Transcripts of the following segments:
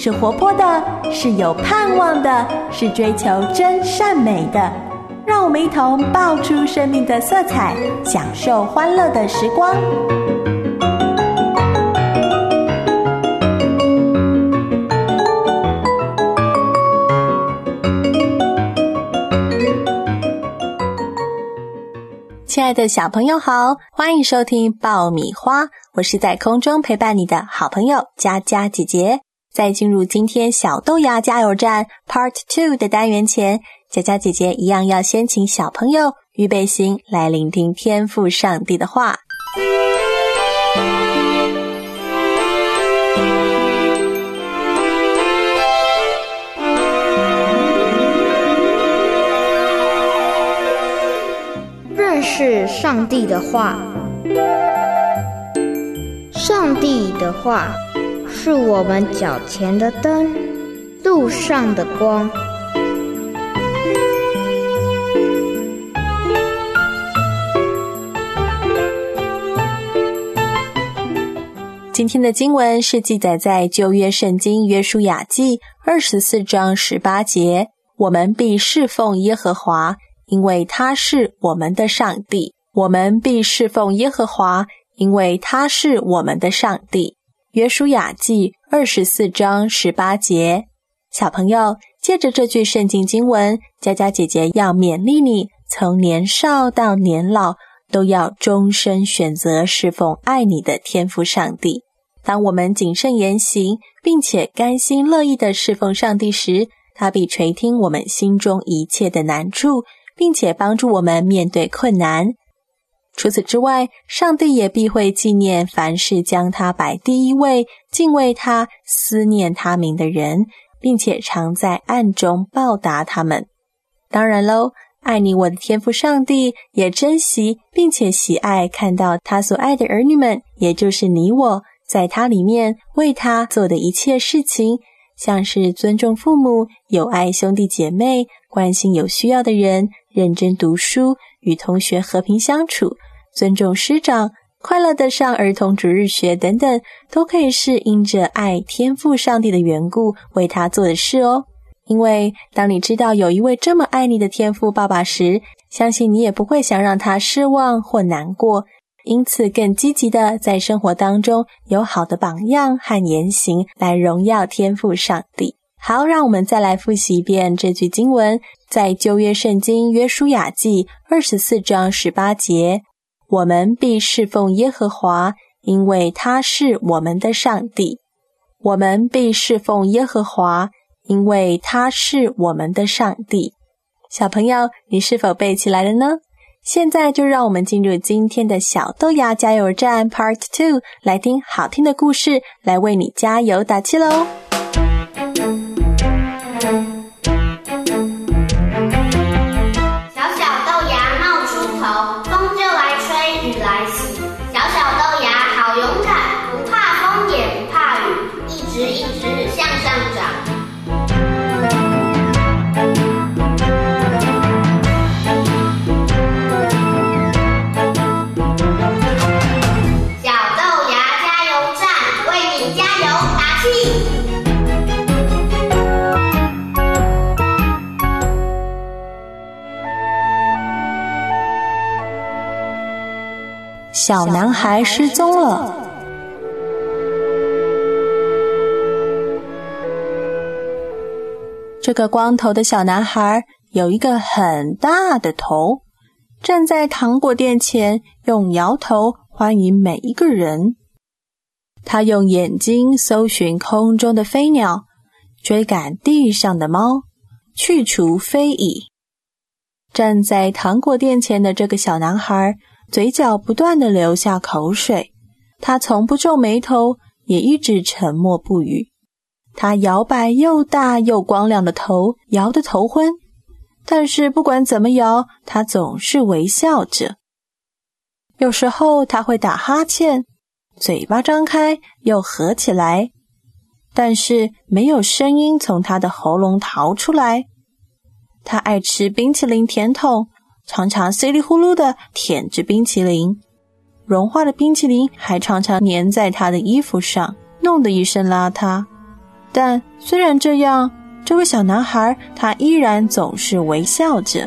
是活泼的，是有盼望的，是追求真善美的。让我们一同爆出生命的色彩，享受欢乐的时光。亲爱的小朋友好，欢迎收听爆米花，我是在空中陪伴你的好朋友佳佳姐姐。在进入今天小豆芽加油站 Part 2的单元前，佳佳姐姐一样要先请小朋友预备心来聆听天父上帝的话。 认识上帝的话。上帝的话是我们脚前的灯，路上的光。 今天的经文是记载在旧约圣经约书亚记24章18节，我们必侍奉耶和华，因为他是我们的上帝。我们必侍奉耶和华，因为他是我们的上帝。约书亚记24章18节。小朋友，借着这句圣经经文，佳佳姐姐要勉励你，从年少到年老，都要终身选择侍奉爱你的天父上帝。当我们谨慎言行，并且甘心乐意地侍奉上帝时，他必垂听我们心中一切的难处，并且帮助我们面对困难。除此之外，上帝也必会纪念凡是将他摆第一位、敬畏他、思念他名的人，并且常在暗中报答他们。当然咯，爱你我的天父上帝也珍惜并且喜爱看到他所爱的儿女们，也就是你我，在他里面为他做的一切事情，像是尊重父母、友爱兄弟姐妹、关心有需要的人、认真读书、与同学和平相处、尊重师长、快乐地上儿童主日学等等，都可以是因着爱天父上帝的缘故为他做的事哦。因为当你知道有一位这么爱你的天父爸爸时，相信你也不会想让他失望或难过，因此更积极的在生活当中有好的榜样和言行来荣耀天父上帝。好，让我们再来复习一遍这句经文，在旧约圣经约书亚记24章18节，我们必侍奉耶和华，因为他是我们的上帝。我们必侍奉耶和华，因为他是我们的上帝。小朋友，你是否背起来了呢？现在就让我们进入今天的小豆芽加油站 Part 2， 来听好听的故事，来为你加油打气咯。小男孩失踪了。这个光头的小男孩有一个很大的头，站在糖果店前，用摇头欢迎每一个人。他用眼睛搜寻空中的飞鸟，追赶地上的猫，去除非蚁。站在糖果店前的这个小男孩嘴角不断地流下口水，他从不皱眉头，也一直沉默不语。他摇摆又大又光亮的头，摇得头昏，但是不管怎么摇，他总是微笑着。有时候他会打哈欠，嘴巴张开又合起来，但是没有声音从他的喉咙逃出来。他爱吃冰淇淋甜筒，常常稀里呼噜地舔着冰淇淋，融化的冰淇淋还常常粘在他的衣服上，弄得一身邋遢。 但虽然这样，这位小男孩他依然总是微笑着。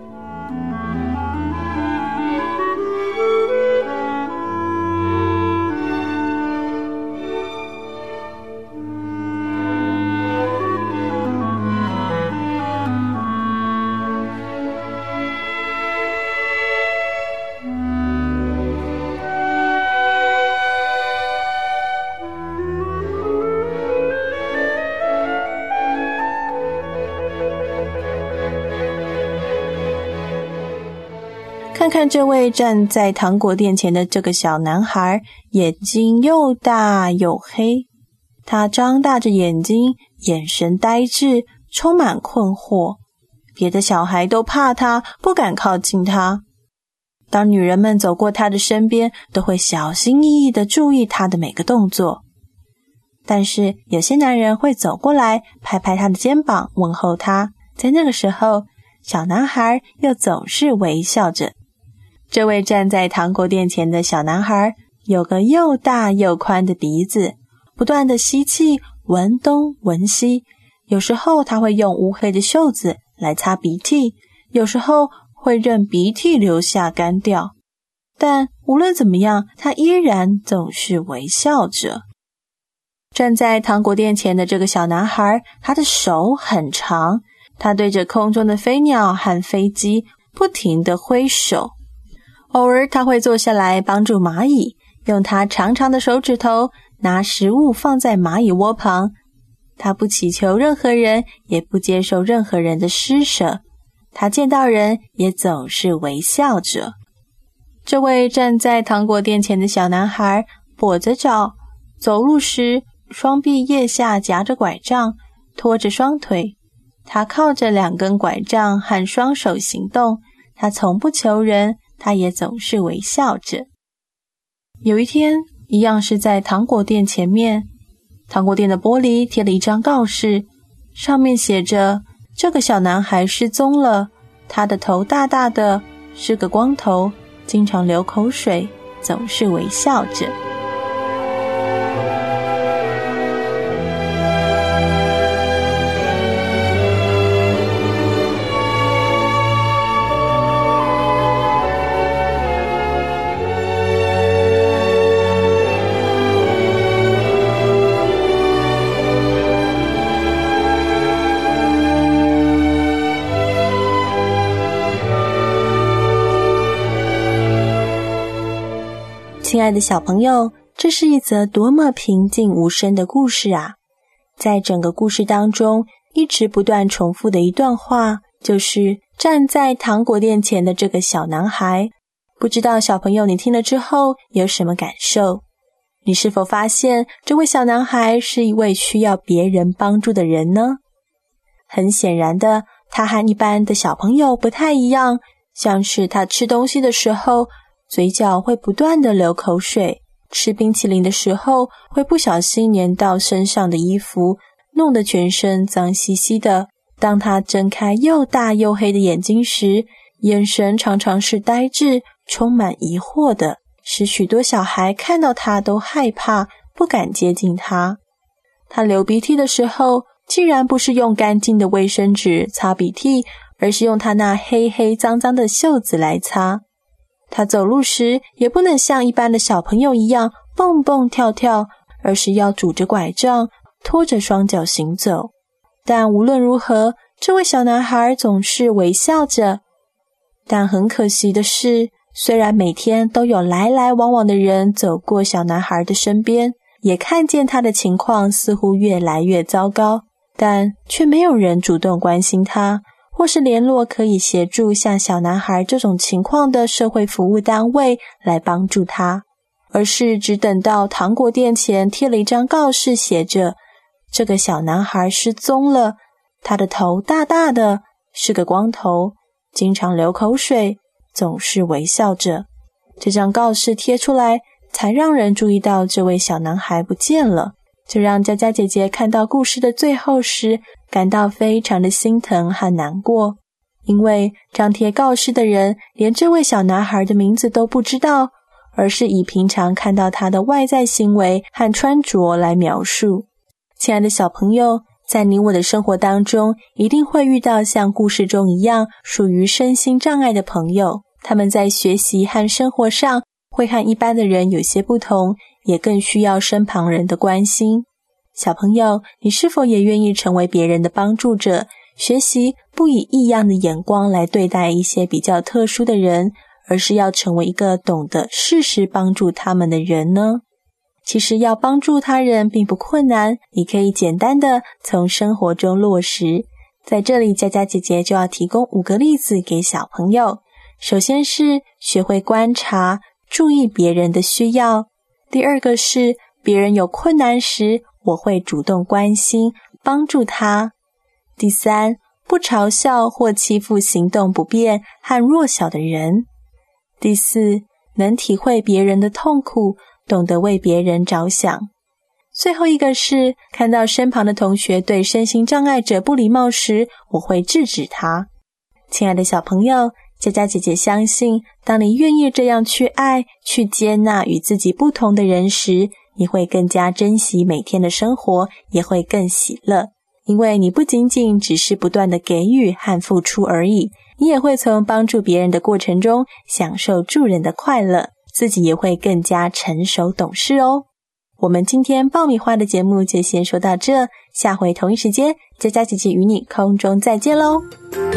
看看这位站在糖果店前的这个小男孩，眼睛又大又黑，他张大着眼睛，眼神呆滞，充满困惑。别的小孩都怕他，不敢靠近他。当女人们走过他的身边，都会小心翼翼地注意他的每个动作。但是有些男人会走过来，拍拍他的肩膀，问候他。在那个时候，小男孩又总是微笑着。这位站在糖果店前的小男孩有个又大又宽的鼻子，不断地吸气，闻东闻西。有时候他会用乌黑的袖子来擦鼻涕，有时候会任鼻涕流下干掉。但无论怎么样，他依然总是微笑着。站在糖果店前的这个小男孩，他的手很长，他对着空中的飞鸟和飞机不停地挥手。偶尔他会坐下来帮助蚂蚁，用他长长的手指头拿食物放在蚂蚁窝旁。他不祈求任何人，也不接受任何人的施舍。他见到人也总是微笑着。这位站在糖果店前的小男孩跛着脚，走路时双臂腋下夹着拐杖，拖着双腿。他靠着2根拐杖和双手行动，他从不求人，他也总是微笑着。有一天，一样是在糖果店前面，糖果店的玻璃贴了一张告示，上面写着：这个小男孩失踪了，他的头大大的，是个光头，经常流口水，总是微笑着。亲爱的小朋友，这是一则多么平静无声的故事啊！在整个故事当中，一直不断重复的一段话，就是站在糖果店前的这个小男孩。不知道小朋友你听了之后有什么感受？你是否发现这位小男孩是一位需要别人帮助的人呢？很显然的，他和一般的小朋友不太一样，像是他吃东西的时候，嘴角会不断的流口水，吃冰淇淋的时候会不小心粘到身上的衣服，弄得全身脏兮兮的。当他睁开又大又黑的眼睛时，眼神常常是呆滞，充满疑惑的，使许多小孩看到他都害怕，不敢接近他。他流鼻涕的时候，竟然不是用干净的卫生纸擦鼻涕，而是用他那黑黑脏脏的袖子来擦。他走路时也不能像一般的小朋友一样蹦蹦跳跳，而是要拄着拐杖，拖着双脚行走。但无论如何，这位小男孩总是微笑着。但很可惜的是，虽然每天都有来来往往的人走过小男孩的身边，也看见他的情况似乎越来越糟糕，但却没有人主动关心他，或是联络可以协助像小男孩这种情况的社会服务单位来帮助他，而是只等到糖果店前贴了一张告示，写着这个小男孩失踪了，他的头大大的，是个光头，经常流口水，总是微笑着。这张告示贴出来，才让人注意到这位小男孩不见了。这让佳佳姐姐看到故事的最后时，感到非常的心疼和难过，因为张贴告示的人连这位小男孩的名字都不知道，而是以平常看到他的外在行为和穿着来描述。 亲爱的小朋友，在你我的生活当中，一定会遇到像故事中一样属于身心障碍的朋友，他们在学习和生活上会和一般的人有些不同，也更需要身旁人的关心。小朋友，你是否也愿意成为别人的帮助者，学习不以异样的眼光来对待一些比较特殊的人，而是要成为一个懂得适时帮助他们的人呢？其实要帮助他人并不困难，你可以简单的从生活中落实。在这里，佳佳姐姐就要提供5个例子给小朋友。首先是学会观察，注意别人的需要。第二个是别人有困难时，我会主动关心，帮助他。第三，不嘲笑或欺负行动不便和弱小的人。第四，能体会别人的痛苦，懂得为别人着想。最后一个是看到身旁的同学对身心障碍者不礼貌时，我会制止他。亲爱的小朋友，佳佳姐姐相信，当你愿意这样去爱，去接纳与自己不同的人时，你会更加珍惜每天的生活，也会更喜乐。因为你不仅仅只是不断的给予和付出而已，你也会从帮助别人的过程中享受助人的快乐，自己也会更加成熟懂事哦。我们今天爆米花的节目就先说到这，下回同一时间，佳佳姐姐与你空中再见喽。